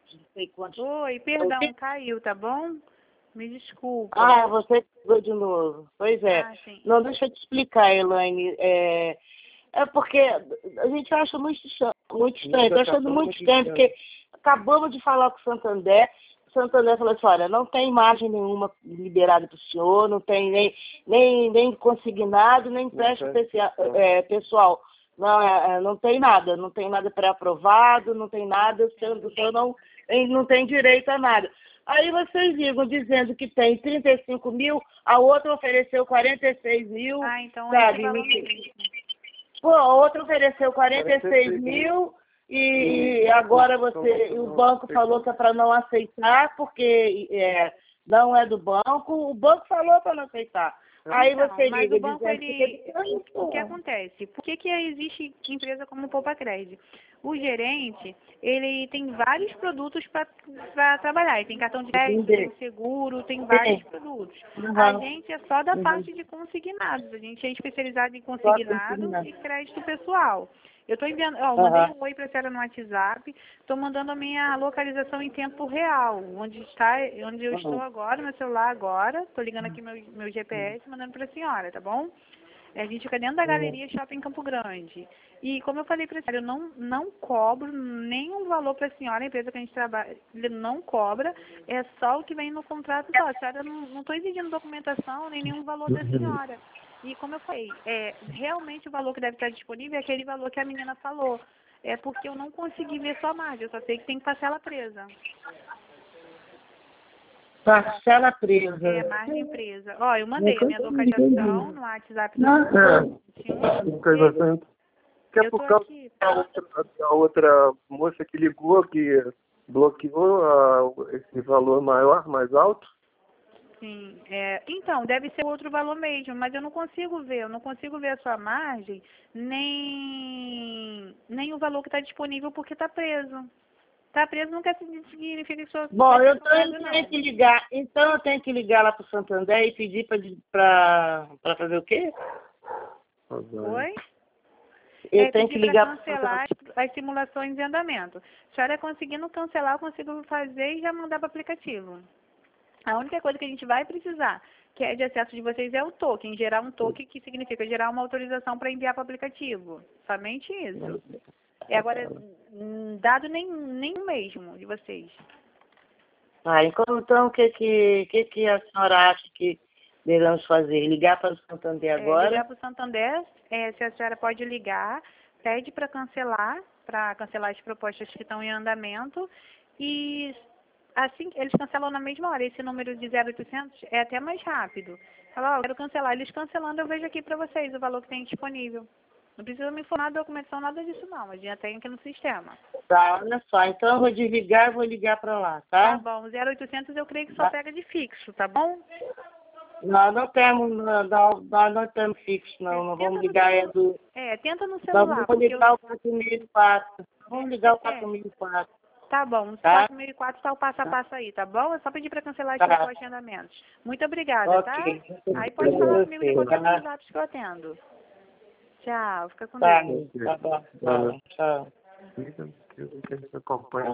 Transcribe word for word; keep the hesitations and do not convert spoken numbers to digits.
não sei quantos. Oi, perdão, caiu, tá bom? Me desculpa. Ah, você ligou de novo. Pois é. Ah, sim. Não, deixa eu te explicar, Elaine. É, é porque a gente acha muito, estranho- muito estranho. Estou achando muito estranho, porque acabamos de falar com o Santander. O Santander falou assim, olha, não tem margem nenhuma liberada para o senhor, não tem nem, nem, nem consignado, nem empréstimo pessoal. É, pessoal. Não, é, é, não tem nada, não tem nada pré-aprovado, não tem nada, o senhor, o senhor não, não tem direito a nada. Aí vocês ligam dizendo que tem trinta e cinco mil, a outra ofereceu quarenta e seis mil, Ah, então sabe? esse valor mesmo. Pô, a outra ofereceu quarenta e seis mil e agora você, o banco falou que é para não aceitar porque é, não é do banco, o banco falou para não aceitar. Aí Então, você mas liga o banco, dizendo ele, que... o que acontece? Por que, que existe empresa como Poupa Crédito? O gerente, ele tem vários produtos para trabalhar. Ele tem cartão de crédito, tem seguro, tem vários produtos. A Uhum. gente é só da Uhum. parte de consignados. A gente é especializado em Só consignado consignado. e crédito pessoal. Eu estou enviando, ó, eu Uhum. mandei um oi para a senhora no WhatsApp, estou mandando a minha localização em tempo real, onde está, onde eu estou agora, meu celular agora, estou ligando aqui meu, meu G P S, mandando para a senhora, tá bom? A gente fica dentro da galeria Shopping Campo Grande. E como eu falei para a senhora, eu não, não cobro nenhum valor para a senhora, a empresa que a gente trabalha não cobra, é só o que vem no contrato só. A senhora, não estou exigindo documentação nem nenhum valor da senhora. E como eu falei, é, realmente o valor que deve estar disponível é aquele valor que a menina falou. É porque eu não consegui ver sua margem, eu só sei que tem parcela presa. Parcela presa. É, margem presa. Ó, eu mandei a minha localização no WhatsApp da Não, senhora. É. Que é Eu por tô causa aqui. da outra, da outra moça que ligou, que bloqueou a, esse valor maior, mais alto. Sim, é, então, deve ser outro valor mesmo, mas eu não consigo ver, eu não consigo ver a sua margem, nem, nem o valor que está disponível porque está preso. Está preso não quer significa que sua Bom, eu pago, tenho não. que ligar, então eu tenho que ligar lá para o Santander e pedir para fazer o quê? Oi? Eu É, tenho que pedir ligar para para o cancelar Santander. as, as simulações em andamento. Se a senhora conseguindo cancelar, eu consigo fazer e já mandar para o aplicativo. A única coisa que a gente vai precisar, que é de acesso de vocês, é o token. Gerar um token, que significa gerar uma autorização para enviar para o aplicativo. Somente isso. E agora, hum, dado nem, nem mesmo de vocês. Ah, então o que, que, que, que a senhora acha que devemos fazer? Ligar para o Santander É, agora? ligar para o Santander, é, se a senhora pode ligar, pede para cancelar, para cancelar as propostas que estão em andamento. E assim, eles cancelam na mesma hora. Esse número de zero oitocentos é até mais rápido. Fala, ó, eu quero cancelar. Eles cancelando, eu vejo aqui para vocês o valor que tem disponível. Não precisa me informar da documentação, nada disso não. A gente já tem aqui no sistema. Tá, olha só. Então eu vou desligar e vou ligar para lá, Tá tá? bom, zero oitocentos eu creio que só Tá. pega de fixo, tá bom? Nós não temos, não, não, nós não temos fixo, não. Nós Tenta vamos no ligar é celu... do... É, tenta no Nós celular, vamos porque eu... ligar o quatro mil e quatro. Vamos ligar o É, quatro mil e quatro. tá bom, Tá? quatro mil e quatro tá o passo a passo aí, tá bom? É só pedir para cancelar as Tá. propostas de andamentos. Muito obrigada, tá? Ok. Aí pode falar comigo de qualquer Tá. dos dados que eu atendo. Tchau, fica com Tá, Deus. tá bom. Tá, tchau. Que acompanha